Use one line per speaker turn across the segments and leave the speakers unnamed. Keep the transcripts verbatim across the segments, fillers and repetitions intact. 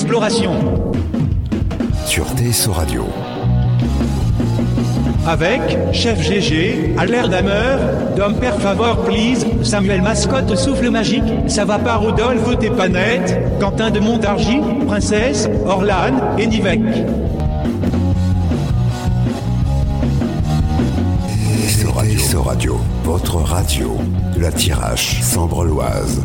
d'exploration.
Sur T S O Radio.
Avec Chef G G, Alain Damer, Dom Per Favor Please, Samuel Mascotte Souffle Magique, Ça va pas Rodolphe T'es pas net, Quentin de Montargis, Princesse, Orlane et Nivek.
T S O Radio, votre radio de la Thiérache Sambre-Loise.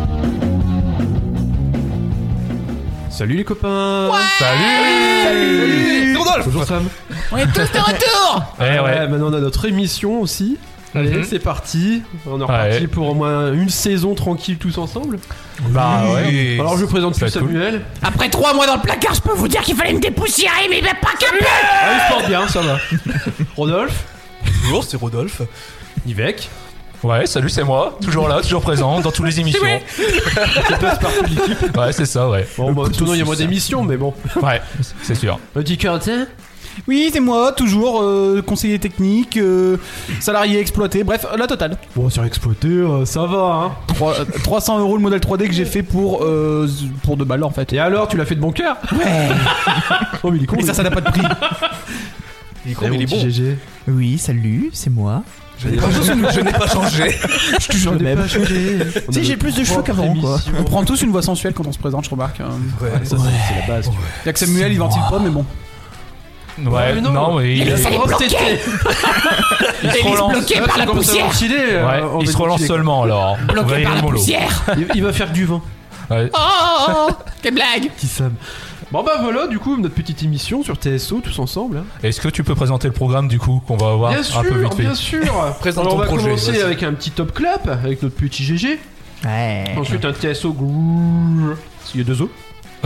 Salut les copains.
Ouais.
Salut.
Salut. Rodolphe.
Bonjour Sam.
On est tous de retour.
Eh ouais, ouais. Maintenant on a notre émission aussi. Allez, mm-hmm. C'est parti. On est reparti ouais. pour au moins une saison tranquille tous ensemble.
Bah ouais.
Alors je présente plus Samuel.
Cool. Après trois mois dans le placard, je peux vous dire qu'il fallait me dépoussiérer, mais il m'a pas capé.
Ah, il se porte bien, ça va. Rodolphe.
Bonjour, c'est Rodolphe.
Yvek.
Ouais, salut, c'est moi. Toujours là, toujours présent dans toutes les émissions.
C'est pas partie de l'équipe.
Ouais, c'est ça, ouais.
Bon, bah, tout il y a moins d'émissions, mais bon.
Ouais, c'est sûr.
Petit Quentin.
Oui, c'est moi, toujours euh, conseiller technique, euh, salarié exploité, bref, la totale.
Bon, sur exploité, euh, ça va, hein.
trois cents euros le modèle trois D que j'ai fait pour euh, pour deux balles en fait.
Et alors, tu l'as fait de bon cœur?
Ouais.
Oh, mais il est con.
Et ça, ça n'a pas de prix.
Il est con, mais il est bon. G G.
Oui, salut, c'est moi.
Je n'ai pas, je n'ai pas changé.
Je suis toujours le même. Pas changé. Tu sais, j'ai plus de cheveux qu'avant, quoi.
On prend tous une voix sensuelle quand on se présente, je remarque.
Ouais, ça, ouais. C'est la base.
Il y a que Samuel, il ventile pas, mais bon.
Ouais, ouais, non, non, mais il,
il,
il,
il, bloqué.
il se relance.
bloqué par la poussière.
Euh, ouais, il se relance seulement alors.
Bloqué par la poussière.
Il, il va faire du vin.
Ouais.
Oh, oh, oh, quelle blague.
Petit Sam. Bon bah voilà, du coup, notre petite émission sur T S O, tous ensemble. Hein.
Est-ce que tu peux présenter le programme du coup, qu'on va avoir
bien
un
sûr,
peu vite fait?
Bien sûr,
Présente
Alors,
ton
on va
projet,
commencer
vas-y.
avec un petit top clap, avec notre petit G G.
Ouais.
Ensuite un T S O groove. Il y a deux O.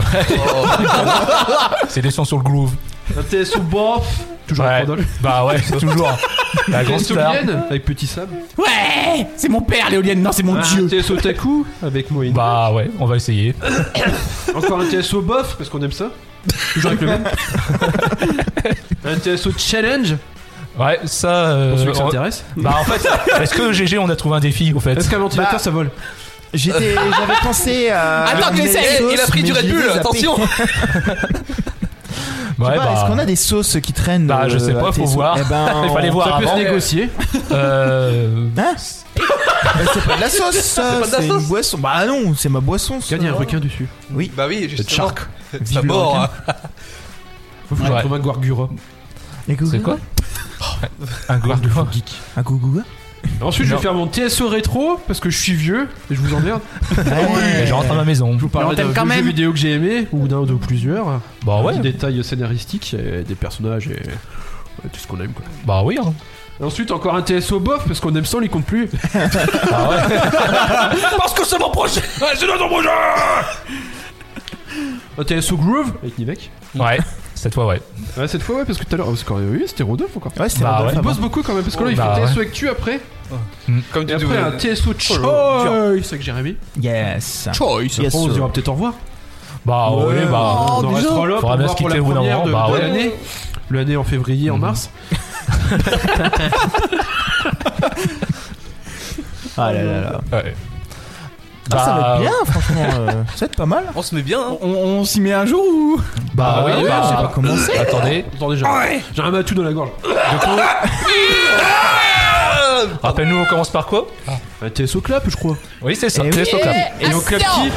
C'est des sons sur le groove.
Un T S O bof. Toujours
ouais.
avec Rodolphe.
Bah ouais, c'est toujours. La grosse star.
Avec Petit Sam.
Ouais, c'est mon père l'éolienne, non c'est mon
un
dieu.
Un T S O Taku avec Moïne.
Bah ouais, on va essayer.
Encore un T S O bof, parce qu'on aime ça. Toujours avec le même. Un T S O challenge.
Ouais, ça. Euh,
Pour celui qui s'intéresse.
Bah en fait, est-ce que G G on a trouvé un défi au fait?
Est-ce qu'un ventilateur
bah,
ça vole?
J'étais, j'avais pensé à.
Attends, tu essayes.
Sauce,
il a pris du Red Bull, attention.
Ouais, bah, bah, est-ce qu'on a des sauces qui traînent?
Bah euh, je sais pas, faut voir.
Eh ben,
il fallait voir
ça
avant.
Ça peut se négocier.
Euh...
Hein? Bah, c'est pas de la sauce, ça. C'est, pas de la sauce. Une boisson. Bah non, c'est ma boisson.
Il y a un requin dessus.
Oui.
Bah oui, justement.
Shark.
Ça mord.
Faut faire ouais. un Guargura.
C'est quoi? Un Guargura.
Un Guargura.
Ensuite, non. Je vais faire mon T S O rétro parce que je suis vieux et je vous emmerde.
Ouais. Je rentre à ma maison.
Je vous parlerai d'un jeu vidéo que j'ai aimé ou d'un ou de plusieurs.
Bah ouais.
Des détails scénaristiques, et des personnages et ouais, tout ce qu'on aime quoi.
Bah oui. Hein.
Et ensuite, encore un T S O bof parce qu'on aime ça, on les compte plus.
Ah ouais.
Parce que c'est mon projet. C'est notre projet.
Un T S O groove avec Nivek.
Ouais. Cette fois, ouais.
Ouais, cette fois, ouais, parce que tout à l'heure, parce que oui, c'était Rodolphe encore.
Ouais, c'était
bah,
Rodolphe.
Ouais. Il bosse beaucoup quand même, parce que là, il
bah,
fait
ouais.
T S O Actu après.
Mm.
Comme tu et après, un T S O Choice avec Jérémy.
Yes.
Choice.
Yes,
on se dira peut-être au revoir.
Bah ouais, ouais bah.
On en restera là pour voir pour la première de,
bah,
de
ouais.
l'année. L'année en février,
mm.
en mars.
Ah là là là.
Ouais.
Ah,
bah,
ça va être bien, franchement. Euh, ça va être pas mal.
On se met bien. Hein.
On, on s'y met un jour ou?
Bah, bah oui,
ouais,
bah,
j'ai pas commencé.
Attendez.
Attendez, j'ai
Ouais.
j'ai un matou dans la gorge.
Rappelle-nous, on commence par quoi?
Un T S O clap, je crois.
Oui, c'est ça.
Et
T S O
oui.
clap.
Et on clap qui?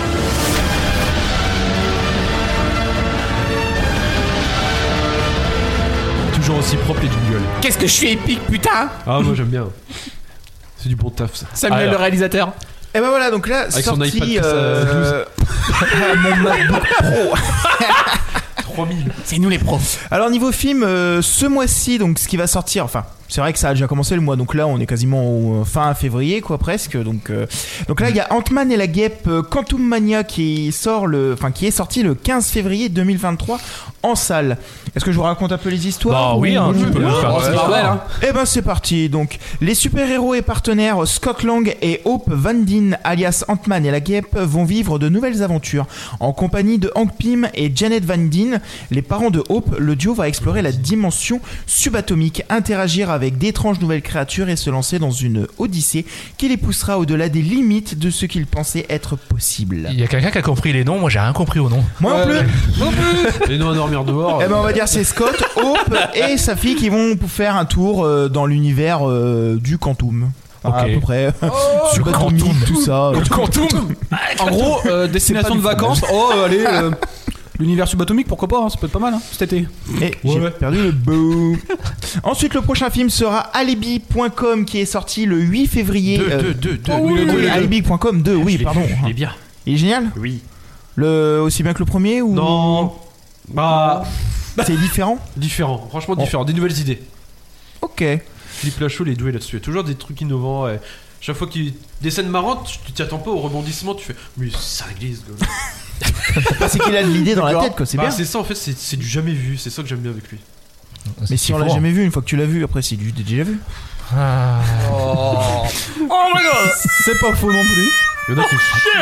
Toujours aussi propre les jingles.
Qu'est-ce que je suis épique, putain.
Ah, moi j'aime bien. C'est du bon taf ça.
Samuel
Alors.
le réalisateur.
Et ben voilà, donc là,
avec
sorti,
son iPad
euh... mon MacBook Pro.
trois mille.
C'est nous les profs.
Alors niveau film, euh, ce mois-ci, donc ce qui va sortir, enfin, c'est vrai que ça a déjà commencé le mois, donc là on est quasiment au fin février, quoi, presque. Donc, euh, donc là il y a Ant-Man et la guêpe euh, Quantum Mania qui sort le, enfin qui est sorti le quinze février deux mille vingt-trois en salle. Est-ce que je vous raconte un peu les histoires?
Bah oui, hein, tu peux le faire.
C'est normal, hein.
Eh ben c'est parti. Donc les super-héros et partenaires Scott Lang et Hope Van Dyne alias Ant-Man et la guêpe vont vivre de nouvelles aventures. En compagnie de Hank Pym et Janet Van Dyne, les parents de Hope, le duo va explorer la dimension subatomique, interagir avec avec d'étranges nouvelles créatures et se lancer dans une odyssée qui les poussera au-delà des limites de ce qu'ils pensaient être possible.
Il y a quelqu'un qui a compris les noms, moi j'ai rien compris au nom.
Moi non plus.
Non plus. Les noms à dormir dehors.
Eh ben on va dire c'est Scott, Hope et sa fille qui vont faire un tour euh, dans l'univers euh, du Quantum.
Ok.
À peu près.
Oh,
Subatomique, tout ça.
Le Quantum. En gros, euh, destination de vacances. Oh, euh, allez. euh, L'univers subatomique, pourquoi pas, hein, ça peut être pas mal hein, cet été.
Et j'ai perdu le bout. Ensuite, le prochain film sera Alibi point com qui est sorti le huit février.
Deux,
euh,
deux, deux, deux.
oh, oui,
Oui,
oui,
oui,
Alibi point com deux, oui,
Je l'ai
pardon.
vu, Il est bien.
Il est génial.
Oui.
Le aussi bien que le premier ou
Non. Bah.
c'est différent.
Différent. Franchement différent. Des nouvelles idées.
Ok.
Philippe Lachaud, il est doué là-dessus. Il y a toujours des trucs innovants. Et chaque fois qu'il des scènes marrantes, tu t'y attends pas au rebondissement. Tu fais, mais ça glisse.
C'est qu'il a de l'idée dans la tête, quoi. C'est
bah,
bien.
C'est ça en fait. C'est, c'est du jamais vu. C'est ça que j'aime bien avec lui.
Mais si on l'a jamais vu, une fois que tu l'as vu, après c'est du déjà vu.
Ah.
Oh. Oh my god.
C'est pas faux non plus.
Il y en a qui.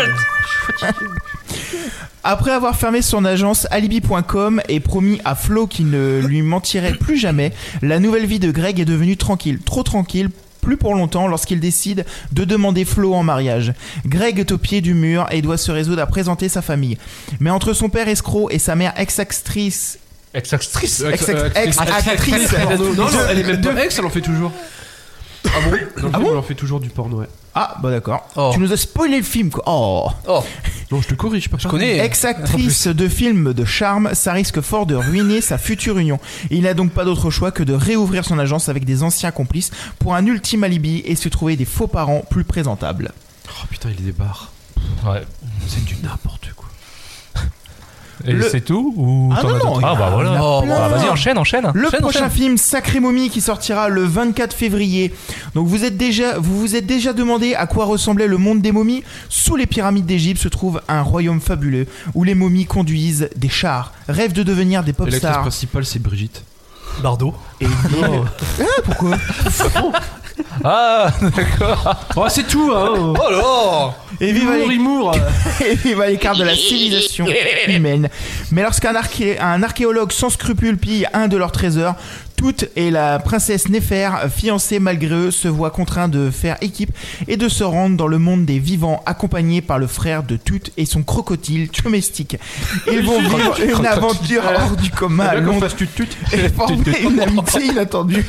Après avoir fermé son agence Alibi point com et promis à Flo qu'il ne lui mentirait plus jamais, la nouvelle vie de Greg est devenue tranquille, trop tranquille, plus pour longtemps lorsqu'il décide de demander Flo en mariage. Greg est au pied du mur et doit se résoudre à présenter sa famille. Mais entre son père escroc et sa mère ex-actrice...
Ex-actrice.
Ex- ex- Ex-actrice
Non, non, elle est même pas ex, elle en fait toujours. Ah bon Dans le
Ah
film,
bon
elle en fait toujours du porno, ouais.
Ah bah d'accord.
Oh.
Tu nous as spoilé le film quoi. Oh.
Oh.
Non, je te corrige pas.
Je connais.
Ex-actrice de film de charme, ça risque fort de ruiner sa future union. Il n'a donc pas d'autre choix que de réouvrir son agence avec des anciens complices pour un ultime alibi et se trouver des faux parents plus présentables.
Oh putain, il est des barres.
Ouais.
C'est du n'importe quoi.
Et
Le-
c'est tout ou
Ah
t'en
non,
as
non,
d'autres
il y a-
Ah bah
il y
voilà.
a
Oh,
plein.
bah, vas-y, enchaîne, enchaîne.
Le
Enchaîne,
prochain
enchaîne.
film Sacré Momie qui sortira le vingt-quatre février. Donc vous êtes déjà, vous vous êtes déjà demandé à quoi ressemblait le monde des momies. Sous les pyramides d'Égypte se trouve un royaume fabuleux où les momies conduisent des chars, rêvent de devenir des pop
Et l'actrice
stars.
principale, c'est Brigitte.
Bardot.
Et vivent- Ah, pourquoi
Ah, d'accord.
Oh, c'est tout, hein.
Oh là.
Et vive à
Humour,
l'é-
humour.
et vive à l'écart de la civilisation humaine. Mais lorsqu'un arché- un archéologue sans scrupules pille un de leurs trésors, Toute et la princesse Néfer, fiancée malgré eux, se voient contraints de faire équipe et de se rendre dans le monde des vivants, accompagnés par le frère de Toute et son crocodile domestique. Ils vont vivre une aventure hors du commun à Londres et former une amitié inattendue.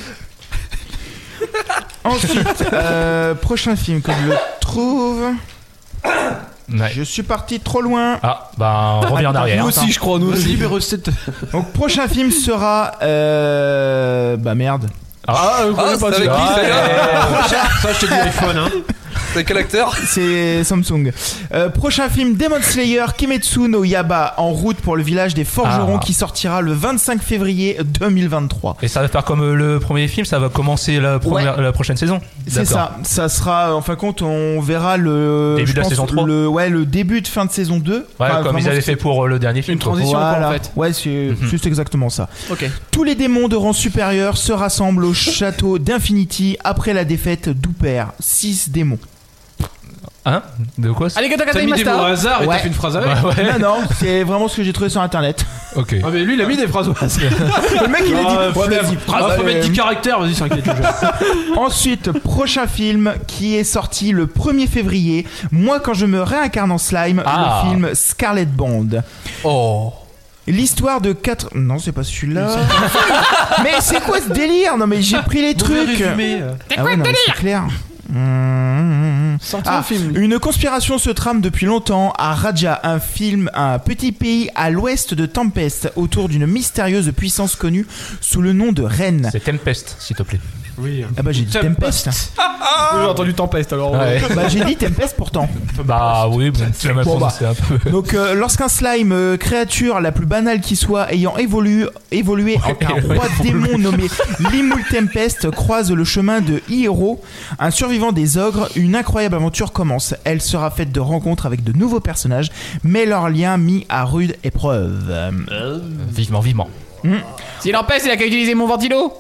Ensuite, euh, prochain film que je le trouve.
Ouais.
Je suis parti trop loin.
Ah, bah on revient en arrière.
Nous aussi, je crois, nous aussi.
Numéro sept.
Donc, prochain film sera. Euh... Bah merde.
Ah,
euh,
Ah, c'est avec qui
Ah,
ça
Ça, je te dis iPhone, hein.
C'est quel acteur?
C'est Samsung. Euh, prochain film Demon Slayer Kimetsu no Yaiba en route pour le village des forgerons
Ah.
qui sortira le vingt-cinq février deux mille vingt-trois.
Et ça va faire comme euh, le premier film, ça va commencer la, première, la prochaine saison.
C'est
D'accord.
ça. Ça sera, en fin de compte, on verra le.
Début
je
de la
pense,
saison trois.
Le, ouais, le début de fin de saison deux.
Ouais,
Enfin,
comme ils
vraiment,
avaient
c'est-
fait pour euh, le dernier film.
Une
quoi.
transition.
Voilà.
quoi, en fait.
Ouais, c'est
Mhm.
juste exactement ça.
Ok.
Tous les démons de rang supérieur se rassemblent au château d'Infinity après la défaite d'Uper. Six démons.
Hein De quoi ça
Allez, gata,
T'as
gata,
mis des mots au
Imasta.
hasard et
Ouais.
t'as fait une phrase avec.
Ouais, ouais.
Non, non, c'est vraiment ce que j'ai trouvé sur internet.
Ok.
Ah, mais lui, il a mis des phrases au hasard.
Le mec, il a dit.
Ah,
Ouais,
flemme.
vas-y,
Ah,
phrase,
faut mettre
euh,
dix caractères, vas-y, s'inquiète.
Ensuite, prochain film qui est sorti le premier février. Moi, quand je me réincarne en slime,
Ah.
le film Scarlet Bond.
Oh.
L'histoire de quatre. Non, c'est pas celui-là. Mais c'est quoi ce délire? Non, mais j'ai pris les trucs.
Résumé.
Ah ouais, non, mais c'est clair. Mmh.
Sorti
Ah,
un film.
une conspiration se trame depuis longtemps à Raja, un film, un petit pays à l'ouest de Tempest, autour d'une mystérieuse puissance connue sous le nom de Reine.
C'est Tempest, s'il te plaît.
Oui.
Ah bah j'ai dit Tempest.
J'ai entendu Tempest alors.
Ouais.
Bah j'ai dit Tempest pourtant.
Bah oui, bon, tu l'as mal
Bon, bah.
prononcé un peu.
Donc euh, lorsqu'un slime, euh, créature la plus banale qui soit, ayant évolué, évolué en un roi démon nommé Limul Tempest, croise le chemin de Hiro, un survivant des ogres, une incroyable aventure commence. Elle sera faite de rencontres avec de nouveaux personnages, mais leur lien mis à rude épreuve.
Vivement, vivement.
S'il empêche, il a qu'à utiliser mon ventilo.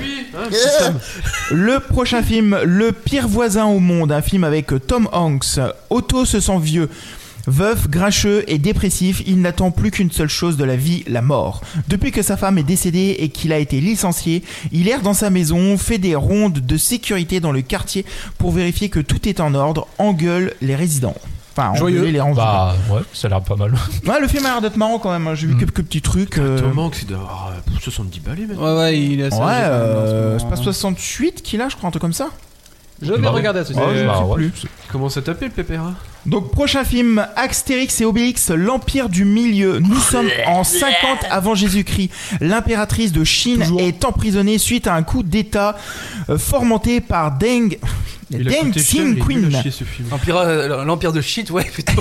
Le prochain film, Le pire voisin au monde, un film avec Tom Hanks. Otto se sent vieux. Veuf, grincheux et dépressif, il n'attend plus qu'une seule chose de la vie, la mort. Depuis que sa femme est décédée et qu'il a été licencié, il erre dans sa maison, fait des rondes de sécurité dans le quartier pour vérifier que tout est en ordre, engueule les résidents. Enfin,
Joyeux.
engueuler les résidents.
Bah ouais, ça a l'air pas mal.
Ouais, le film a l'air d'être marrant quand même, hein. J'ai vu
Mm.
quelques petits trucs. euh,
Tom Hanks, il doit avoir euh, soixante-dix balais, même.
Ouais, ouais, il est assez
Ouais,
âgé quand même, en ce
euh,
moment.
c'est pas soixante-huit qu'il a, je crois, un truc comme ça.
Je vais
Bah,
regarder ce
ouais,
je
bah,
sais
ouais.
plus.
Comment ça t'appelle, Pépéra?
Donc prochain film, Astérix et Obélix, l'Empire du Milieu. Nous sommes en cinquante avant Jésus-Christ. L'impératrice de Chine
Toujours.
est emprisonnée suite à un coup d'état euh, fomenté par Deng,
Il a
Deng
coûté cher, il est
Xiaoping.
nul à chier, ce film.
L'empire, euh, l'empire de shit, ouais, plutôt.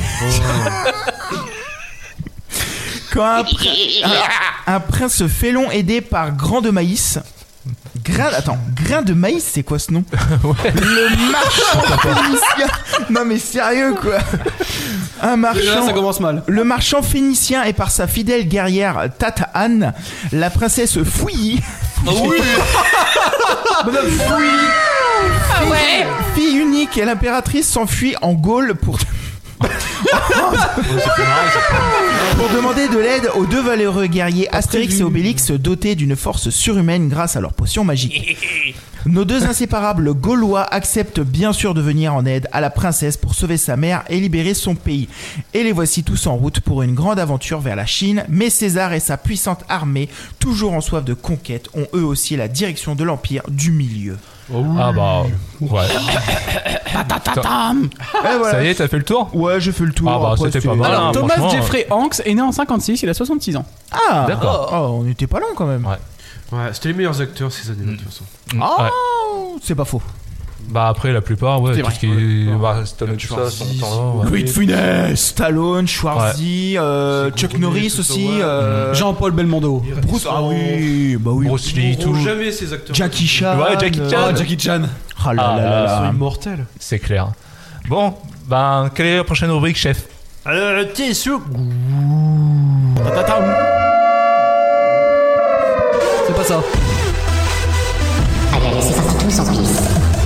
Quand un, pr- un- un prince félon aidé par Grain de Maïs. Grain, attends, Grain de Maïs, c'est quoi ce nom? Le marchand phénicien. Non mais sérieux quoi. Un
Là,
marchand.
ça commence mal.
Le marchand phénicien est par sa fidèle guerrière Tata Anne, la princesse Fouilly.
Ah oui.
Madame Fouilly. Fille unique et l'impératrice s'enfuit en Gaule pour. Pour demander de l'aide aux deux valeureux guerriers Astérix et Obélix dotés d'une force surhumaine grâce à leur potion magique. Nos deux inséparables Gaulois acceptent bien sûr de venir en aide à la princesse pour sauver sa mère et libérer son pays. Et les voici tous en route pour une grande aventure vers la Chine, mais César et sa puissante armée, toujours en soif de conquête, ont eux aussi la direction de l'Empire du Milieu.
Ah bah ouais.
Ta-ta-ta-tam.
Et voilà.
Ça y est, t'as fait le tour?
Ouais, j'ai fait le tour.
Ah bah,
Après,
c'était
c'était-
pas mal.
Alors,
hein,
Thomas
franchement.
Jeffrey Hanks est né en cinquante-six, il a soixante-six ans.
Ah,
D'accord.
Oh, on n'était pas loin quand même.
Ouais, c'était les meilleurs acteurs ces années-là, de toute façon.
Mm,
Oh,
ouais.
c'est pas faux.
Bah après la plupart, ouais,
C'est
tout
vrai.
ce qui est
Ouais.
bah, Stallone, tout ça,
Schwarzy,
son temps, ouais.
Louis de Funès, Stallone, Schwarzy, euh,
C'est
Chuck
gros
Norris
bonnet, tout ça,
aussi,
ouais.
euh,
Jean-Paul Belmondo.
Bruce. Ah oui, bah oui.
Bruce Lee,
Ils
tout.
mourront jamais ces acteurs.
Jackie Chan.
Ouais, Jackie
euh,
Chan.
Ah, Jackie Chan.
Ah là
Ah
là
là
là
Ils sont
là.
immortels.
C'est clair. Bon, ben quelle est la prochaine rubrique, chef?
Alors, t'es sûr?
Ta-ta-tam. C'est pas ça.
Allez, allez, c'est parti tous en piste.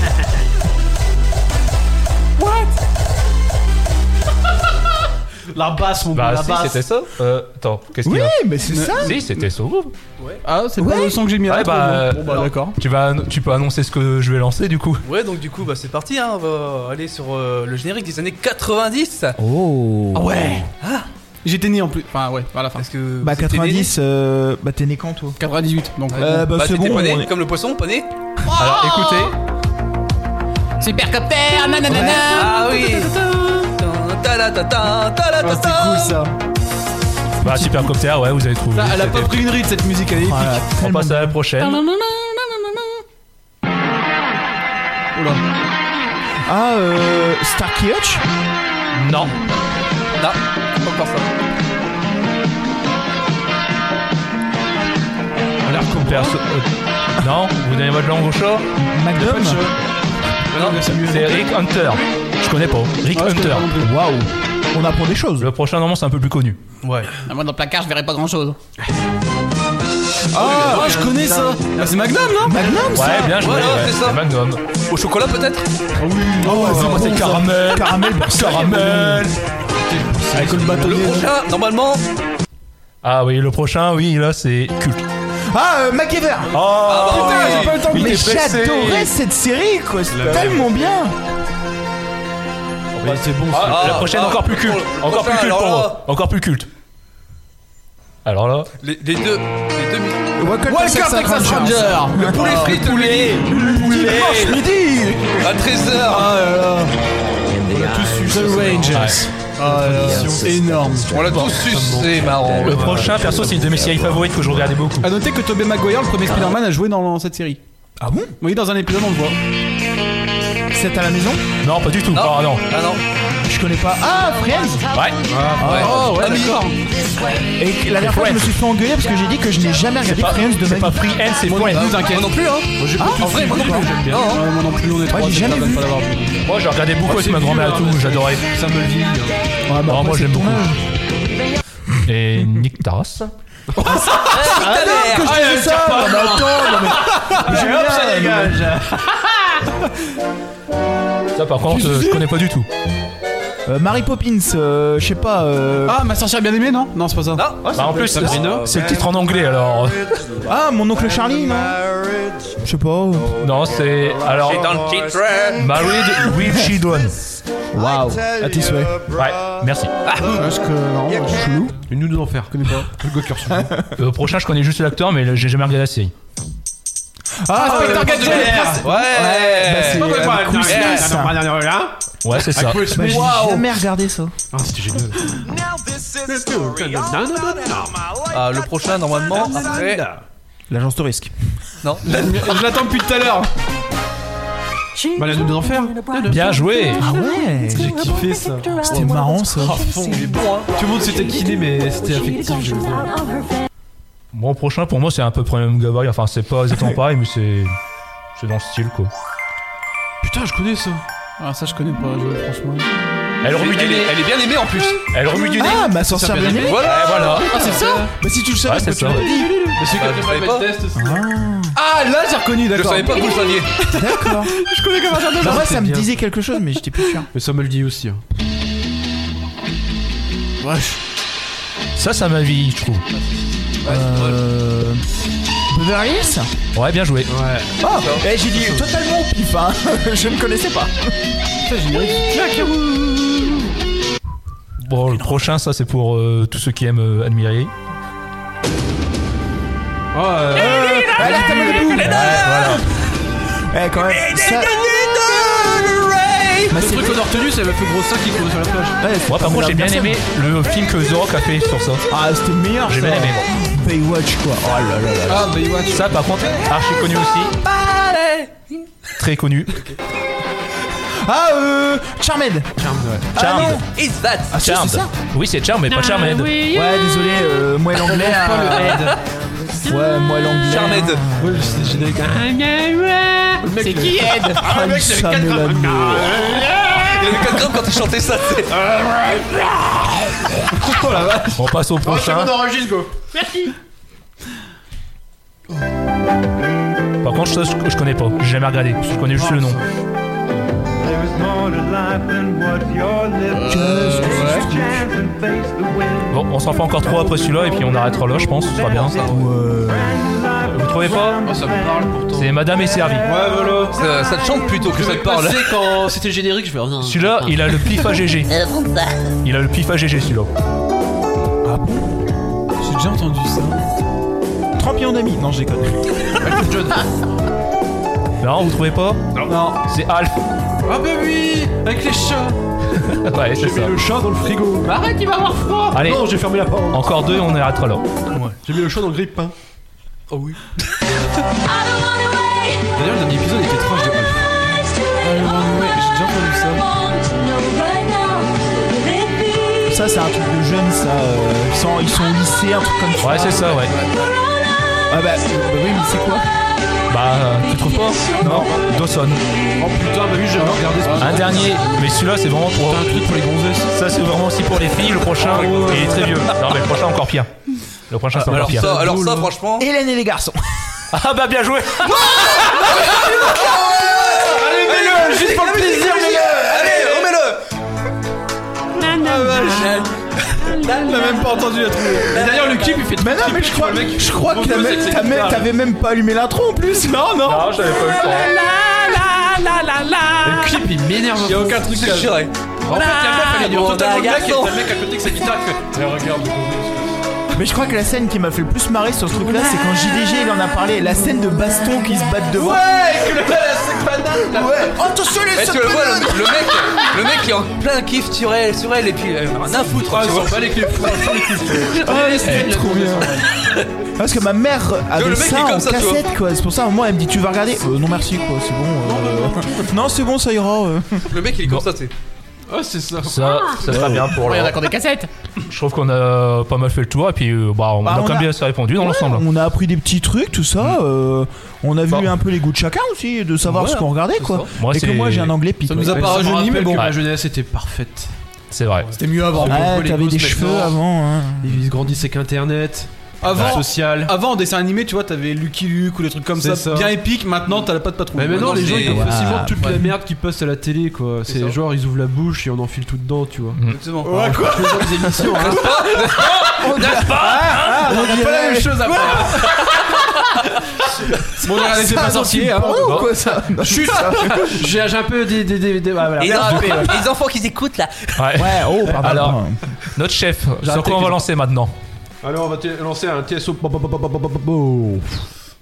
La basse, mon gars,
Bah
la
si,
basse.
c'était ça. Euh, attends, qu'est-ce qu'il
Oui,
y a?
mais c'est ça.
Si, c'était ça.
Ah, c'est
Ouais.
pas le son que j'ai mis à
Ouais,
l'intro,
bah,
bon. Bon, bah
alors,
d'accord.
Tu vas, tu peux annoncer ce que je vais lancer du coup.
Ouais, donc du coup, bah, c'est parti, hein, on va aller sur euh, le générique des années quatre-vingt-dix.
Oh.
Ah ouais. J'étais né en plus. Enfin, ouais, à la fin.
Parce que.
Bah
vous étiez
quatre-vingt-dix, euh, bah t'es né quand toi?
quatre-vingt-dix-huit, donc.
né
Euh, bah
Bah,
c'est
t'étais
bon.
pas né,
on est-
comme le poisson, pas né.
Alors écoutez,
Supercopter, nanana.
Ah oui. Ta-la-ta-ta, ta-la-ta-ta.
Ah, c'était cool ça.
bah Supercopter, ouais, vous avez trouvé.
Ça, elle a pas
C'était-
pris une ride cette musique, elle est épique.
Voilà,
On
tellement
passe à la prochaine.
Oula.
Ah, euh, Starkey Hutch.
Non.
Non, pas encore ça.
Alors comme perso. euh, non, vous donnez votre langue au chat.
McDom.
Non,
C'est Rick Hunter. Je connais pas. Rick
Ah, je connais
Hunter.
pas non plus.
Waouh. On apprend des choses.
Le prochain, normalement, c'est un peu plus connu.
Ouais.
Ah, moi, dans le placard, je verrai pas grand-chose.
Ah, je connais ça. Ah, c'est Magnum, non?
Magnum ça.
Ouais, bien joué.
Voilà,
ouais,
c'est ça.
Magnum.
Au chocolat peut-être.
Oh,
Non, moi, c'est caramel.
Caramel,
Caramel.
Avec le bâtonnier.
Le prochain, normalement.
Ah oui, le prochain, oui, là, c'est culte.
Ah, euh, MacGyver.
Oh,
bah
Putain,
oui.
j'ai pas le temps.
Il
Mais
est pressé.
j'adorais cette série quoi. C'est
La-
tellement bien.
Mais c'est bon,
Ah,
ça.
la prochaine,
ah,
encore plus culte.
le
Encore plus
prochain,
culte pour
alors
moi. Encore plus culte. Alors là.
Les, les deux. Les deux. mi-
Welcome,
Welcome Texas Ranger.
Le poulet frit de midi.
Dimanche midi.
À treize heures.
Ah là là. On l'a tous su. The Rangers. Ah là là. C'est énorme.
On l'a tous su, c'est marrant.
Le prochain, perso, c'est une de mes séries favorites que je regardais beaucoup.
A noter que Tobey Maguire, le premier Spider-Man, a joué dans cette série.
Ah bon?
Oui, dans un épisode, on le voit.
C'est à la maison?
Non, pas du tout.
Non.
Ah non.
Ah non.
Je connais pas. Ah, Friends.
Ouais.
Ouais.
Oh, ouais,
Ami.
d'accord.
Et la dernière fois, je me suis fait engueuler parce que j'ai dit que je n'ai jamais regardé
Pas-
Friends de
C'est
ma
pas
vie.
Free End, c'est
Moi,
Friends.
non, t'inquiète.
Moi non plus, hein.
Moi, j'ai
Ah,
pas tout
En vrai, moi non plus.
j'aime bien.
Non.
Ouais, moi non plus, on est trois.
j'ai
c'est
jamais
pas
vu.
pas l'avoir vu.
Moi, j'ai regardé beaucoup avec ma grand-mère et tout, j'adorais.
Ça me le dit.
Ouais, bah,
Non,
après,
moi,
c'est
j'aime
ton
beaucoup.
âge.
Et Nick Taras.
Que je te dis ça. Non, mais attends, non, mais- J'aime bien.
Ça, par contre, euh, je connais pas du tout.
Euh, Mary Poppins, euh, je sais pas. Euh...
Ah, ma sorcière bien aimée, non? Non, c'est pas ça.
Non.
Bah, en plus, c'est
Sabrina.
c'est le titre en anglais alors.
Ah, mon oncle Charlie, non? Je sais pas.
Non, c'est. Alors.
C'est dans le titre.
Married with Children.
Waouh, à tes souhaits.
Ouais, merci.
Parce que non, c'est chelou.
Une nuit d'enfer.
Je connais pas.
Le gars qui reçoit.
Euh, prochain, je connais juste l'acteur, mais j'ai jamais regardé la série.
Ah,
Inspecteur Gadget.
Ouais.
bah, c'est avec Will Smith, ça.
Ouais, c'est ça.
Bah, j'ai jamais regardé ça.
Ah, c'était génial.
Ah, le prochain, normalement, après.
L'agence de risque.
Non.
Je l'attends depuis tout à l'heure.
Bah, la nuit d'enfer.
Bien joué.
Ah ouais.
J'ai kiffé ça.
C'était marrant ça.
À fond, il est bon, hein. Tout le monde s'était kiné, mais c'était affectif. Je le vois.
Bon, prochain, pour moi, c'est un peu le même gabarit. Enfin, c'est pas exactement pareil, mais c'est. C'est dans le style, quoi.
Putain, je connais ça.
Ah, ça, je connais pas, je- franchement.
Elle remue du
Elle
nez.
est, elle est bien aimée en plus.
Elle remue du nez.
Ah, ma sorcière bien aimée.
Voilà.
Ouais, voilà.
Ah, c'est ça?
Bah si tu le savais,
Ouais, c'est
pourquoi
ça.
tu l'as dit.
Mais c'est
Bah,
que
je savais
le
pas.
test aussi.
Ah, là, j'ai reconnu,
Je
d'accord.
savais pas que vous le saviez.
D'accord.
Je connais comme un
Bah ouais, ça me
bien.
disait quelque chose, mais j'étais plus sûr.
Mais ça me le dit aussi. Hein.
Ça, ça m'a vie, je trouve.
Euh... Beverly Hills.
Ouais, bien joué.
Ouais.
Ah, eh, j'ai dit totalement au pif, hein. Je ne connaissais pas.
Bon, le prochain, ça, c'est pour euh, tous ceux qui aiment euh, admirer.
Oh, euh,
Allez, t'as mal le bout.
Ouais, voilà.
Eh, quand même, ça... Bah,
le
c'est
truc qu'on a retenu, c'est le plus gros sac qui court sur la plage.
Ouais, c'est
Moi, par
pas
contre, j'ai bien
personne.
aimé le film que The Rock a fait sur ça.
Ah, c'était le meilleur.
J'ai
ça.
bien aimé,
Baywatch, quoi. Oh là là là.
Ah, Baywatch.
Ça, par contre, archi connu aussi. Très connu.
Ah, euh... Charmed.
Charmed.
Is that?
Ah, si,
Charmed.
c'est ça.
Oui, c'est Charmed, mais pas Charmed.
Ouais, désolé, euh, moi l'anglais. euh, Ouais, moi l'anglais.
Charmed.
Ouais, c'est générique.
C'est qui aide?
Ah, le Sam et la
Il avait quatre grammes quand il chantait ça. c'est-
On passe au prochain.
enregistre, go.
Par contre, ça, je, je connais pas. J'ai jamais regardé. Je connais juste le nom. Bon, on s'en fait encore trois après celui-là et puis on arrêtera là, je pense. Ce sera bien. Vous trouvez pas?
Oh, ça me parle pourtant.
C'est Madame est servie.
Ouais, voilà.
Ça, ça te chante plutôt que ça te parle.
Passé quand c'était le générique, je fais. Oh, non,
Celui-là,
putain.
il a le pif à G G. Il a le pif à G G celui-là.
J'ai déjà entendu ça.
trente millions d'amis. Non, j'ai connu.
Non, vous trouvez pas?
Non.
C'est Alf.
Ah, bah oui, avec les chats.
Ouais, c'est ça.
Le chat dans le frigo. Arrête, il va avoir froid.
Allez.
Non, j'ai fermé la porte.
Encore deux et on arrêtera là.
J'ai mis le chat dans le grille-pain.
Oh oui.
D'ailleurs, le dernier épisode était trash de Alf.
J'ai déjà entendu ça.
Ça, c'est un truc de jeunes, ça. euh, Ils sont, ils sont au lycée, un truc comme ça.
Ouais, c'est ça, ouais.
Ah bah, bah oui, mais c'est quoi?
Bah, euh, tu trouves pas? Non. Dawson.
Oh putain, bah oui, j'ai regardé ce
Un dernier, mais celui-là c'est vraiment pour.
un truc pour les gonzesses.
Ça c'est vraiment aussi pour les filles. Le prochain, il est très vieux. Non, mais le prochain encore pire. Le prochain c'est encore
Alors
pire.
ça, alors ça, franchement.
Hélène et les garçons.
Ah bah bien joué.
Allez, mets-le, juste pour le plaisir, mets-le. Allez, remets-le.
Il a même pas entendu la trouver.
Et d'ailleurs, le clip il fait.
Mais non, mais je crois,
le mec,
je crois que
gros
t'as
gosse
même-
avec ses
t'as même-
guitares.
t'avais même pas allumé l'intro en plus. Non, non.
Non, j'avais pas eu le temps.
Le clip il m'énerve.
Il y a aucun truc
C'est
là.
chiré.
En fait, la meuf elle est dure
Bon,
totalement le mec et
garçon.
t'as le mec à côté avec sa guitare qui fait. Mais regarde.
Mais je crois que la scène qui m'a fait le plus marrer sur ce truc là, c'est quand J D G il en a parlé. La scène de baston qui se battent devant.
Ouais, que le la sac banane là.
Ouais. Attention les
Eh, tu le vois, le, le mec, le mec qui est en plein kiff sur elle, sur elle et puis euh, rien à foutre.
Ah,
tu
ils
vois.
s'en bat les couilles. Sans les couilles. Ah, les
C'est trop bien. Parce que ma mère avait
le mec
ça
est comme
en
ça, tu vois.
cassette quoi. C'est pour ça, moi elle me dit tu vas regarder. Euh, non merci quoi, c'est bon. euh, Non, c'est bon, ça ira. euh.
Le mec il est comme ça, tu sais.
Ah, c'est ça.
Ça, ça sera bien pour
Il y en a
là.
encore des cassettes.
Je trouve qu'on a pas mal fait le tour et puis euh, bah on
Bah,
a
on
quand même
a-
bien assez répondu dans l'ensemble.
On a appris des petits trucs, tout ça. euh, on a vu
Bon.
un peu les goûts de chacun aussi, de savoir
Ouais,
ce qu'on regardait quoi.
Moi,
Et que
c'est-
moi j'ai un anglais pique.
Ça nous a
ouais.
pas
Ça me
rajeuni,
rappelle
mais bon.
que ma
Ouais.
jeunesse était parfaite.
C'est vrai.
C'était mieux avant.
Ouais,
les
t'avais
gosses
des cheveux
maintenant.
avant. Hein.
Ils grandissent avec internet.
Avant,
social.
avant en dessin animé, tu vois, t'avais Lucky Luke ou des trucs comme ça,
C'est ça.
bien épiques. Maintenant, t'as la patte patrouille.
Mais maintenant, les gens ils peuvent
Ouais.
facilement toute
Ouais.
la merde qui passe à la télé, quoi.
C'est
C'est
ça.
genre, ils ouvrent la bouche et on enfile tout dedans, tu vois.
Exactement.
Ouais, quoi.
Ce genre d'émissions, hein.
On dirait pas la même chose après. Bon, on a laissé pas sorcier, hein.
Oh, quoi ça
Chut.
J'ai j'ai un peu des. des, des, des- ah, voilà.
Les, enfants, les enfants qui écoutent là.
Ouais.
Ouais, oh, pardon.
Alors, notre chef, sur
arrêté
quoi on
que
va
je-
lancer maintenant?
Alors, on va te- lancer un T S O.